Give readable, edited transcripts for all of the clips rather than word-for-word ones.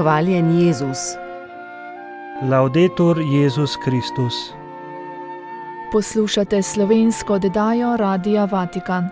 Hvaljen Jezus. Laudetur Jezus Kristus. Poslušate slovensko oddajo Radia Vatikan.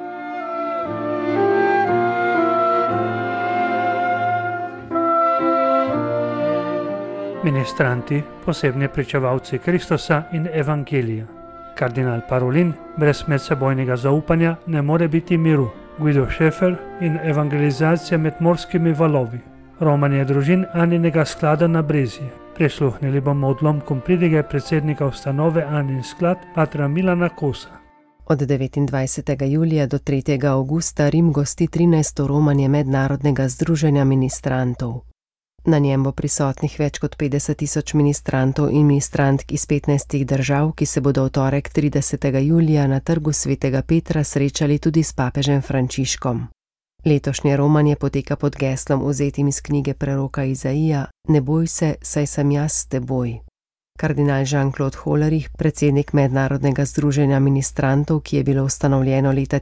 Ministranti, posebni pričevalci Kristusa in Evangelija. Kardinal Parolin, brez medsebojnega zaupanja ne more biti miru. Guido Šefer in evangelizacija med morskimi valovi. Romanje družin Aninega sklada na Brezje. Prisluhnili bomo odlomkom pridige predsednika ustanove Anin sklad, patra Milana Kosa. Od 29. julija do 3. avgusta Rim gosti 13. romanje Mednarodnega združenja ministrantov. Na njem bo prisotnih več kot 50.000 ministrantov in ministrantk iz 15 držav, ki se bodo v torek 30. julija na trgu svetega Petra srečali tudi s papežem Frančiškom. Letošnje romanje poteka pod geslom vzetim iz knjige preroka Izaija: Ne boj se, saj sem jaz s teboj. Kardinal Jean-Claude Hollerich, predsednik Mednarodnega združenja ministrantov, ki je bilo ustanovljeno leta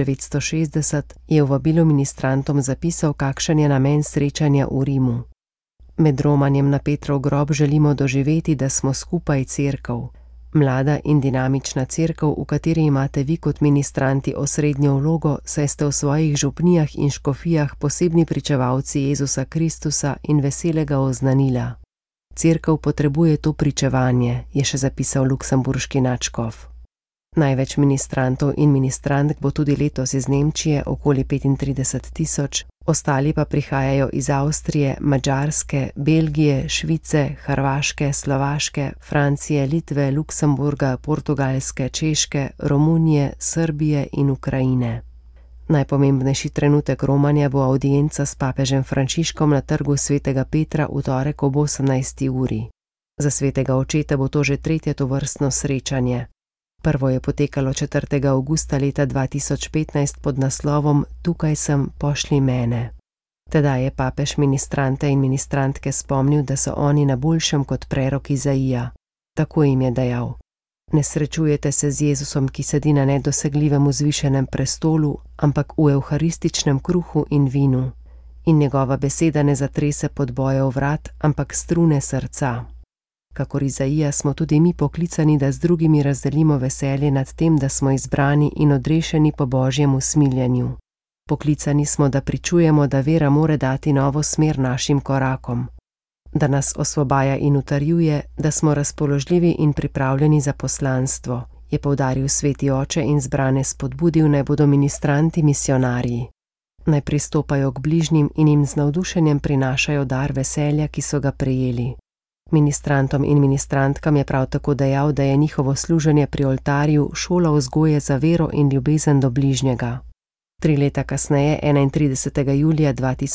1960, je v vabilu ministrantom zapisal, kakšen je namen srečanja v Rimu. Med romanjem na Petrov grob želimo doživeti, da smo skupaj cerkev. Mlada in dinamična cerkev, v kateri imate vi kot ministranti osrednjo vlogo, saj ste v svojih župnijah in škofijah posebni pričevalci Jezusa Kristusa in veselega oznanila. Cerkev potrebuje to pričevanje, je še zapisal luksemburški nadškof. Največ ministrantov in ministrantk bo tudi letos iz Nemčije, okoli 35.000, ostali pa prihajajo iz Avstrije, Madžarske, Belgije, Švice, Hrvaške, Slovaške, Francije, Litve, Luksemburga, Portugalske, Češke, Romunije, Srbije in Ukrajine. Najpomembnejši trenutek romanja bo avdienca s papežem Frančiškom na trgu svetega Petra v torek ob 18. uri. Za svetega očeta bo to že tretje tovrstno srečanje. Prvo je potekalo 4. avgusta leta 2015 pod naslovom Tukaj sem, pošlji mene. Tedaj je papež ministrante in ministrantke spomnil, da so oni na boljšem kot prerok Izaija. Tako jim je dejal: Ne srečujete se z Jezusom, ki sedi na nedosegljivem vzvišenem prestolu, ampak v evharističnem kruhu in vinu. In njegova beseda ne zatrese podbojev vrat, ampak strune srca. Kakor Izaija smo tudi mi poklicani, da z drugimi razdelimo veselje nad tem, da smo izbrani in odrešeni po Božjem usmiljenju. Poklicani smo, da pričujemo, da vera more dati novo smer našim korakom, da nas osvobaja in utrjuje, da smo razpoložljivi in pripravljeni za poslanstvo, je poudaril sveti oče in zbrane spodbudil, naj bodo ministranti misionarji. Naj pristopajo k bližnjim in jim z navdušenjem prinašajo dar veselja, ki so ga prejeli. Ministrantom in ministrantkam je prav tako dejal, da je njihovo služenje pri oltarju šola vzgoje za vero in ljubezen do bližnjega. 3 leta kasneje, 31. julija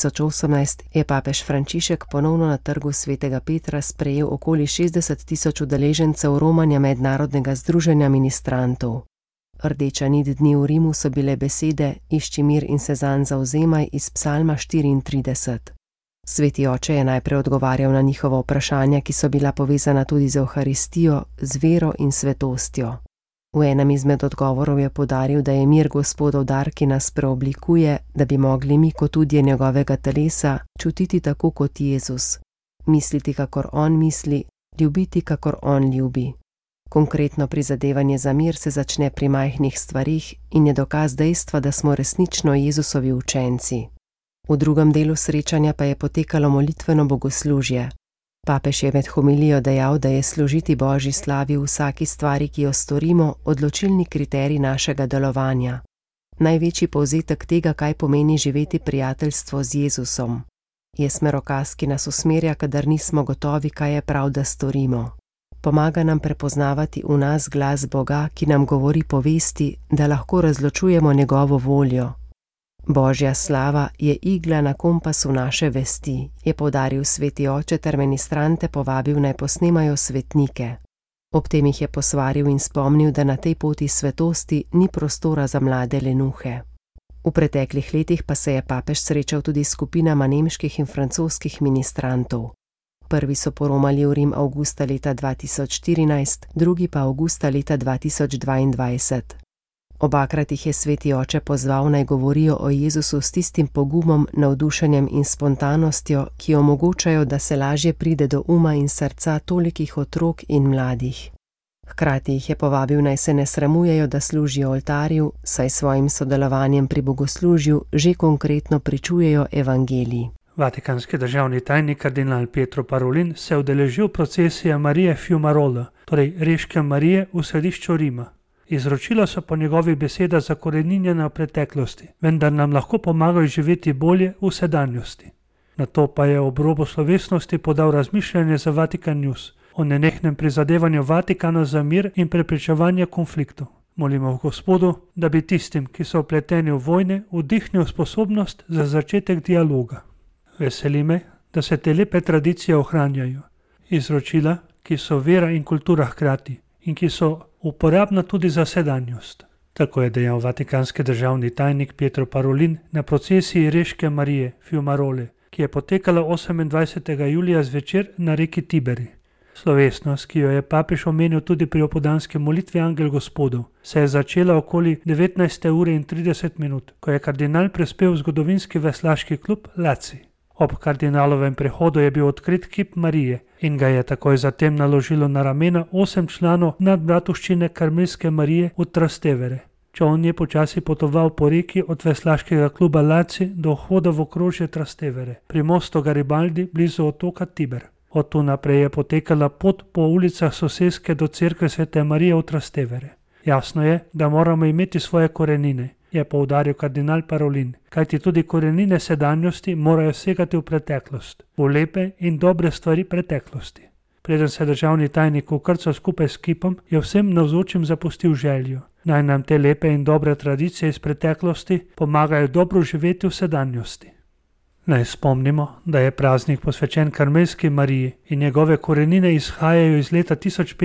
2018, je papež Frančišek ponovno na trgu svetega Petra sprejel okoli 60.000 udeležencev romanja Mednarodnega združenja ministrantov. Rdeča nit dni v Rimu so bile besede Išči mir in se zanj zavzemaj iz psalma 34. Sveti oče je najprej odgovarjal na njihova vprašanja, ki so bila povezana tudi z Evharistijo, z vero in svetostjo. V enem izmed odgovorov je poudaril, da je mir Gospodov dar, ki nas preoblikuje, da bi mogli mi kot udje njegovega telesa čutiti tako kot Jezus, misliti kakor on misli, ljubiti kakor on ljubi. Konkretno prizadevanje za mir se začne pri majhnih stvarih in je dokaz dejstva, da smo resnično Jezusovi učenci. V drugem delu srečanja pa je potekalo molitveno bogoslužje. Papež je med homilijo dejal, da je služiti Božji slavi v vsaki stvari, ki jo storimo, odločilni kriterij našega delovanja. Največji povzetek tega, kaj pomeni živeti prijateljstvo z Jezusom. Je smerokaz, ki nas usmerja, kadar nismo gotovi, kaj je prav, da storimo. Pomaga nam prepoznavati v nas glas Boga, ki nam govori povesti, da lahko razločujemo njegovo voljo. Božja slava je igla na kompasu naše vesti, je poudaril sveti oče ter ministrante povabil, naj posnemajo svetnike. Ob tem jih je posvaril in spomnil, da na tej poti svetosti ni prostora za mlade lenuhe. V preteklih letih pa se je papež srečal tudi s skupinama nemških in francoskih ministrantov. Prvi so poromali v Rim avgusta leta 2014, drugi pa avgusta leta 2022. Obakrat jih je sveti oče pozval, naj govorijo o Jezusu s tistim pogumom, navdušenjem in spontanostjo, ki omogočajo, da se lažje pride do uma in srca tolikih otrok in mladih. Hkrati jih je povabil, naj se ne sramujejo, da služijo oltarju, saj svojim sodelovanjem pri bogoslužju že konkretno pričujejo evangelij. Vatikanski državni tajnik kardinal Pietro Parolin se je udeležil procesije Marije Fiumarole, torej Reške Marije v središču Rima. Izročila so po njegovih besedah zakoreninjene v preteklosti, vendar nam lahko pomagajo živeti bolje v sedanjosti. Nato pa je ob robu slovesnosti podal razmišljanje za Vatikan News o nenehnem prizadevanju Vatikana za mir in preprečevanje konfliktov. Molimo v Gospodu, da bi tistim, ki so vpleteni v vojne, vdihnil sposobnost za začetek dialoga. Veseli me, da se te lepe tradicije ohranjajo. Izročila, ki so vera in kultura hkrati in ki so uporabna tudi za sedanjost. Tako je dejal vatikanski državni tajnik Pietro Parolin na procesiji Reške Marije Fiumarole, ki je potekala 28. julija zvečer na reki Tiberi. Slovesnost, ki jo je papež omenil tudi pri opoldanski molitvi Angel Gospodov, se je začela okoli 19:30, ko je kardinal prispel v zgodovinski veslaški klub Laci. Ob kardinalovem prehodu je bil odkrit kip Marije in ga je takoj zatem naložilo na ramena 8 članov nadbratovščine Karmelske Marije v Trastevere. Čoln je počasi potoval po reki od veslaškega kluba Laci do vhoda v okrožje Trastevere, pri mostu Garibaldi blizu otoka Tiber. Od tu naprej je potekala pot po ulicah soseske do cerkve Svete Marije v Trastevere. Jasno je, da moramo imeti svoje korenine, je poudaril kardinal Parolin, kajti tudi korenine sedanjosti morajo segati v preteklost, v lepe in dobre stvari preteklosti. Preden se državni tajnik vkrcal skupaj s kipom, je vsem navzočim zapustil željo. Naj nam te lepe in dobre tradicije iz preteklosti pomagajo dobro živeti v sedanjosti. Naj spomnimo, da je praznik posvečen Karmelski Mariji in njegove korenine izhajajo iz leta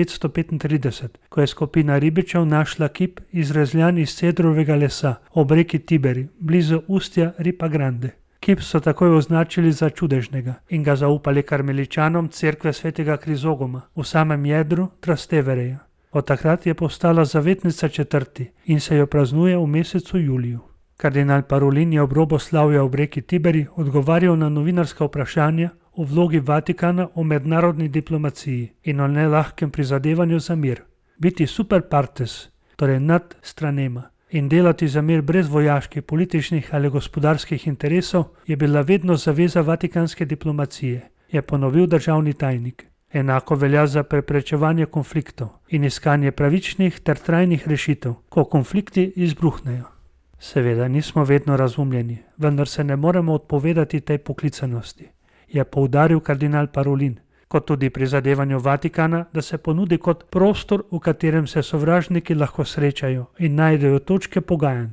1535, ko je skupina ribičev našla kip izrezljan iz cedrovega lesa ob reki Tiberi, blizu ustja Ripa Grande. Kip so takoj označili za čudežnega in ga zaupali karmeličanom cerkve svetega Krizogoma v samem jedru Trastevereja. Od takrat je postala zavetnica četrti in se jo praznuje v mesecu juliju. Kardinal Parolin je ob robu slavja ob reki Tiberi odgovarjal na novinarska vprašanja o vlogi Vatikana v mednarodni diplomaciji in o nelahkem prizadevanju za mir. Biti super partes, torej nad stranema, in delati za mir brez vojaških, političnih ali gospodarskih interesov je bila vedno zaveza vatikanske diplomacije, je ponovil državni tajnik. Enako velja za preprečevanje konfliktov in iskanje pravičnih ter trajnih rešitev, ko konflikti izbruhnejo. Seveda nismo vedno razumljeni, vendar se ne moremo odpovedati tej poklicanosti, je poudaril kardinal Parolin, kot tudi prizadevanju Vatikana, da se ponudi kot prostor, v katerem se sovražniki lahko srečajo in najdejo točke pogajanj.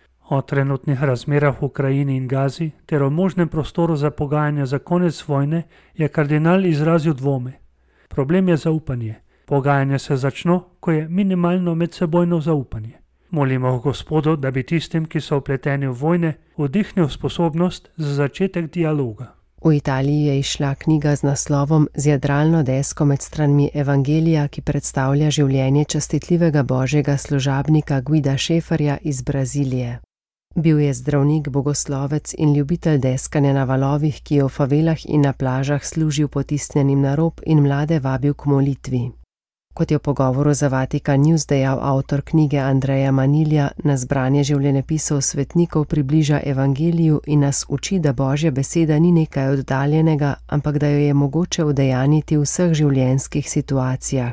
O trenutnih razmerah v Ukrajini in Gazi ter o možnem prostoru za pogajanja za konec vojne je kardinal izrazil dvome. Problem je zaupanje. Pogajanja se začno, ko je minimalno medsebojno zaupanje. Molimo v Gospodu, da bi tistim, ki so vpleteni v vojne, vdihnil sposobnost za začetek dialoga. V Italiji je izšla knjiga z naslovom Z jadralno desko med stranmi Evangelija, ki predstavlja življenje častitljivega božjega služabnika Guida Schaefferja iz Brazilije. Bil je zdravnik, bogoslovec in ljubitelj deskanja na valovih, ki je v favelah in na plažah služil potisnjenim na rob in mlade vabil k molitvi. Kot je v pogovoru za Vatikan News dejal avtor knjige Andreja Manilja, nas branje življenjepisov svetnikov približa evangeliju in nas uči, da božja beseda ni nekaj oddaljenega, ampak da jo je mogoče udejaniti v vseh življenjskih situacijah.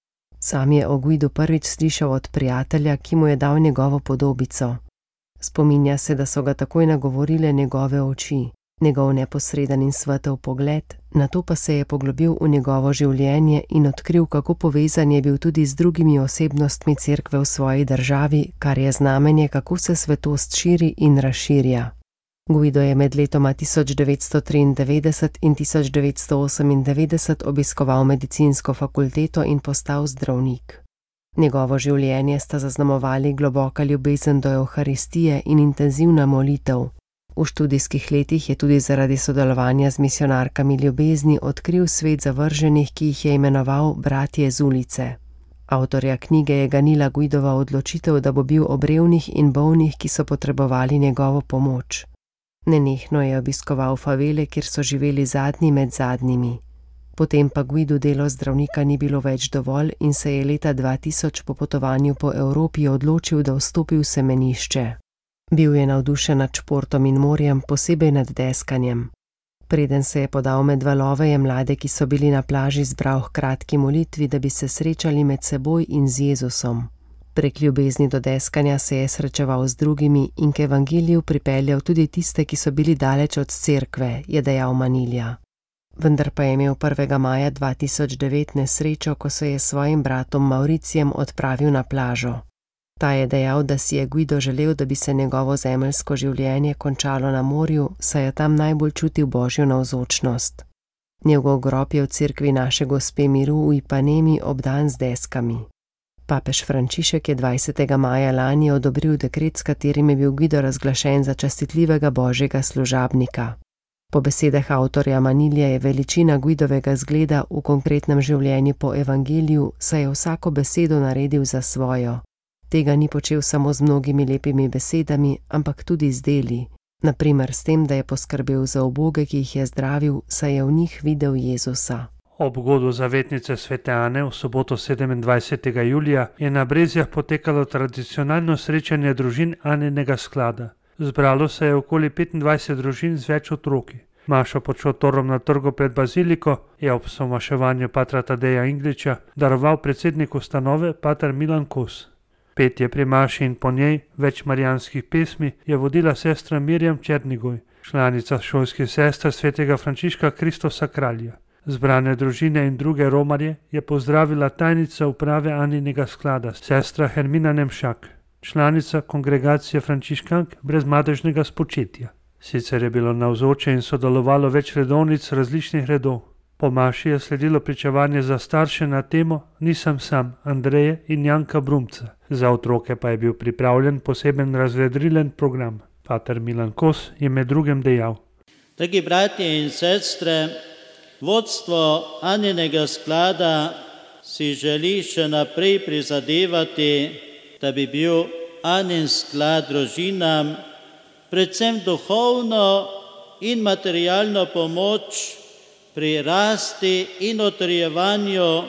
Sam je o Guidu prvič slišal od prijatelja, ki mu je dal njegovo podobico. Spominja se, da so ga takoj nagovorile njegove oči, njegov neposreden in svetel pogled, nato pa se je poglobil v njegovo življenje in odkril, kako povezan je bil tudi z drugimi osebnostmi cerkve v svoji državi, kar je znamenje, kako se svetost širi in razširja. Guido je med letoma 1993 in 1998 obiskoval medicinsko fakulteto in postal zdravnik. Njegovo življenje sta zaznamovali globoka ljubezen do Evharistije in intenzivna molitev. V študijskih letih je tudi zaradi sodelovanja z misionarkami ljubezni odkril svet zavrženih, ki jih je imenoval bratje z ulice. Avtorja knjige je ganila Guidova odločitev, da bo bil ob revnih in bolnih, ki so potrebovali njegovo pomoč. Nenehno je obiskoval favele, kjer so živeli zadnji med zadnjimi. Potem pa Guidu delo zdravnika ni bilo več dovolj in se je leta 2000 po potovanju po Evropi odločil, da vstopi v semenišče. Bil je navdušen nad športom in morjem, posebej nad deskanjem. Preden se je podal med valove, je mlade, ki so bili na plaži, zbral h kratki molitvi, da bi se srečali med seboj in z Jezusom. Prek ljubezni do deskanja se je srečeval z drugimi in k evangeliju pripeljal tudi tiste, ki so bili daleč od cerkve, je dejal Manilja. Vendar pa je imel 1. maja 2009 nesrečo, ko se je s svojim bratom Mauricijem odpravil na plažo. Ta je dejal, da si je Guido želel, da bi se njegovo zemeljsko življenje končalo na morju, saj je tam najbolj čutil Božjo navzočnost. Njegov grob je v cerkvi Naše Gospe miru v Ipanemi obdan z deskami. Papež Frančišek je 20. maja lani odobril dekret, s katerim je bil Guido razglašen za častitljivega božjega služabnika. Po besedah avtorja Manilja je veličina Guidovega zgleda v konkretnem življenju po evangeliju, saj je vsako besedo naredil za svojo. Tega ni počel samo z mnogimi lepimi besedami, ampak tudi z deli, na primer s tem, da je poskrbel za uboge, ki jih je zdravil, saj je v njih videl Jezusa. Ob ugodu zavetnice Svete Ane v soboto 27. julija je na Brezjah potekalo tradicionalno srečanje družin Aninega sklada. Zbralo se je okoli 25 družin z več otroki. Mašo pod šotorom na trgu pred baziliko je ob somaševanju patra Tadeja Ingliča daroval predsednik ustanove pater Milan Kos. Petje pri maši in po njej več marijanskih pesmi je vodila sestra Mirjam Černigoj, članica šolskih sester svetega Frančiška Kristosa Kralja. Zbrane družine in druge romarje je pozdravila tajnica uprave Aninega sklada, sestra Hermina Nemšak, članica kongregacije frančiškank brez madežnega spočetja. Sicer je bilo navzoče in sodelovalo več redovnic različnih redov. Po maši je sledilo pričevanje za starše na temo Nisem sam Andreje in Janka Brumca. Za otroke pa je bil pripravljen poseben razvedrilen program. Pater Milan Kos je med drugim dejal: Dragi bratje in sestre, vodstvo Aninega sklada si želi še naprej prizadevati, da bi bil Anin sklad družinam predvsem duhovno in materialno pomoč pri rasti in utrjevanju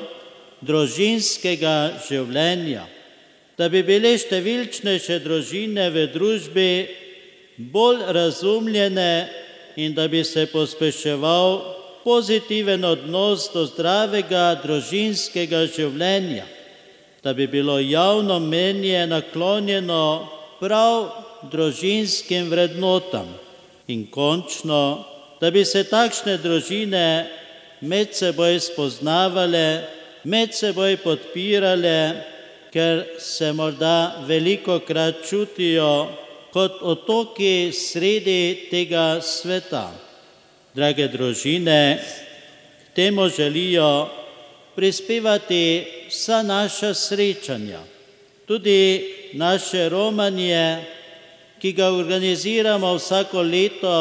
družinskega življenja, da bi bile številčnejše družine v družbi bolj razumljene in da bi se pospeševal pozitiven odnos do zdravega družinskega življenja, da bi bilo javno mnenje naklonjeno prav družinskim vrednotam in končno, da bi se takšne družine med seboj spoznavale, med seboj podpirale, ker se morda velikokrat čutijo kot otoki sredi tega sveta. Drage družine, k temu želijo prispevati vsa naša srečanja, tudi naše romanje, ki ga organiziramo vsako leto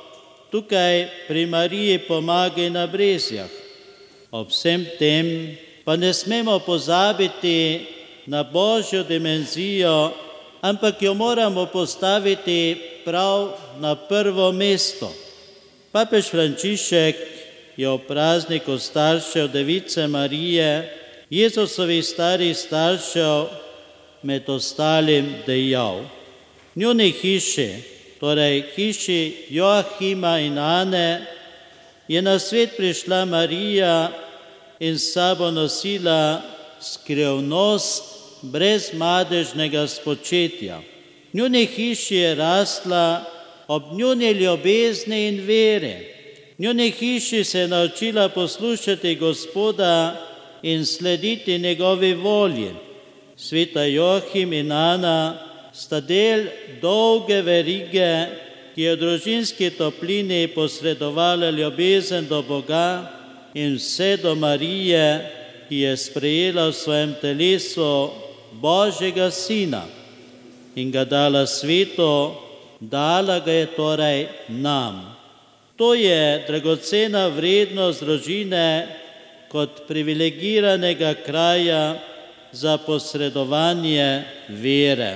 tukaj pri Mariji Pomagaj na Brezjah. Ob vsem tem pa ne smemo pozabiti na Božjo dimenzijo, ampak jo moramo postaviti prav na prvo mesto. Papež Frančišek je ob prazniku staršev Device Marije, Jezusovih starih staršev, med ostalim dejal: njuni hiši, torej hiši Joachima in Ane, je na svet prišla Marija in s sabo nosila skrivnost brez madežnega spočetja. Njuni hiši je rasla ob njuni ljubezni in veri. Njuni hiši se je naučila poslušati Gospoda in slediti njegovi volji. Sveta Joachim in Ana sta del dolge verige, ki je v družinski toplini posredovala ljubezen do Boga in vse do Marije, ki je sprejela v svojem telesu Božjega Sina in ga dala svetu, dala ga je torej nam. To je dragocena vrednost družine kot privilegiranega kraja, za posredovanje vere.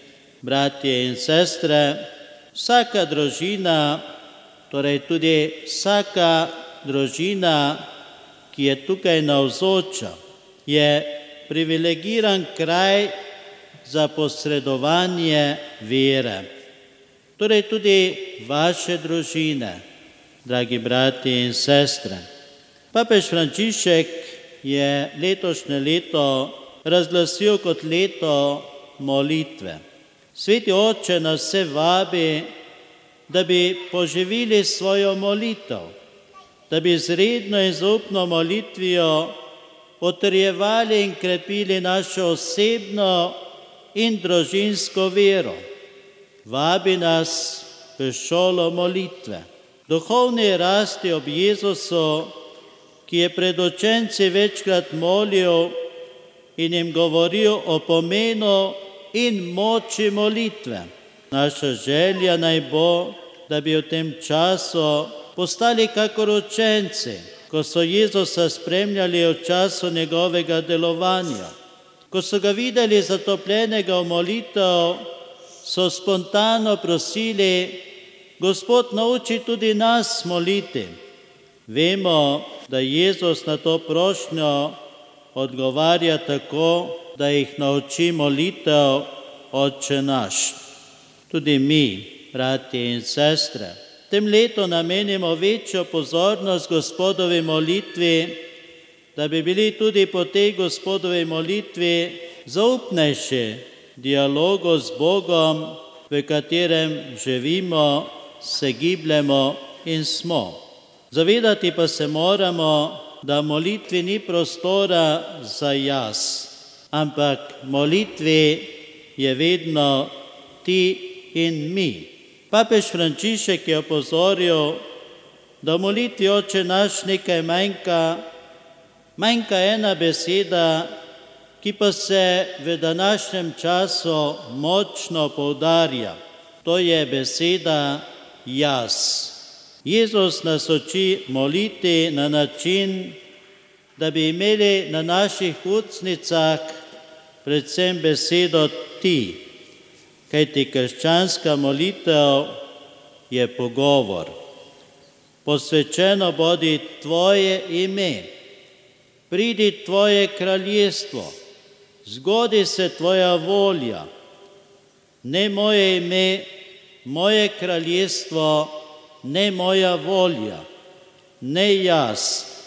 Bratje in sestre, vsaka družina, torej tudi vsaka družina, ki je tukaj navzoča, je privilegiran kraj za posredovanje vere. Torej tudi vaše družine, dragi bratje in sestre. Papež Frančišek je letošnje leto razglasil kot leto molitve. Sveti Oče nas vse vabi, da bi poživili svojo molitev, da bi z redno in zaupno molitvijo potrjevali in krepili našo osebno in družinsko vero. Vabi nas v šolo molitve, duhovni rasti ob Jezusu, ki je pred učenci večkrat molil in jim govoril o pomenu in moči molitve. Naša želja naj bo, da bi v tem času postali kakor učenci, ko so Jezusa spremljali v času njegovega delovanja. Ko so ga videli zatopljenega v molitev, so spontano prosili: Gospod, nauči tudi nas moliti. Vemo, da Jezus na to prošnjo odgovarja tako, da jih nauči molitev Otče naš. Tudi mi, bratje in sestre, tem letu namenimo večjo pozornost Gospodovi molitvi, da bi bili tudi po tej Gospodovi molitvi zaupnejši dialogu z Bogom, v katerem živimo, se gibljemo in smo. Zavedati pa se moramo, da v molitvi ni prostora za jaz, ampak v molitvi je vedno ti in mi. Papež Frančišek je opozoril, da v molitvi Oče naš nekaj manjka ena beseda, ki pa se v današnjem času močno poudarja. To je beseda jaz. Jezus nas uči moliti na način, da bi imeli na naših ustnicah predvsem besedo ti, kajti krščanska molitev je pogovor. Posvečeno bodi tvoje ime, pridi tvoje kraljestvo, zgodi se tvoja volja, ne moje ime, moje kraljestvo, ne moja volja, ne jaz.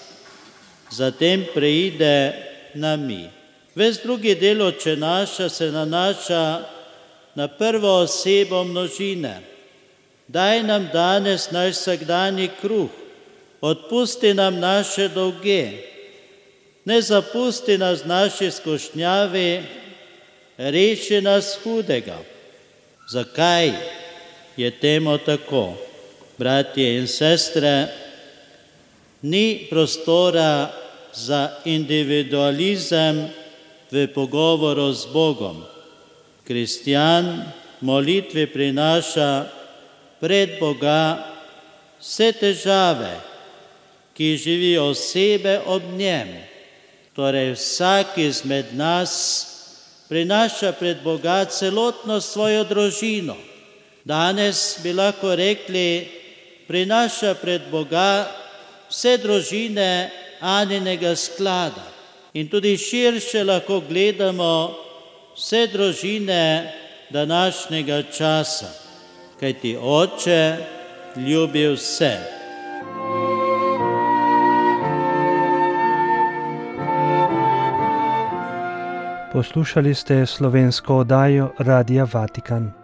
Zatem preide na mi. Ves drugi del Oče naša se nanaša na prvo osebo množine. Daj nam danes naš vsakdanji kruh, odpusti nam naše dolge, ne zapusti nas naši skušnjavi, reši nas hudega. Zakaj je temu tako? Bratje in sestre, ni prostora za individualizem v pogovoru z Bogom. Kristjan molitvi prinaša pred Boga vse težave, ki živijo osebe ob njem. Torej vsak izmed nas prinaša pred Boga celotno svojo družino. Danes bi lahko rekli, prinaša pred Boga vse družine Aninega sklada. In tudi širše lahko gledamo vse družine današnjega časa, kajti Oče ljubi vse. Poslušali ste slovensko oddajo Radia Vatikan.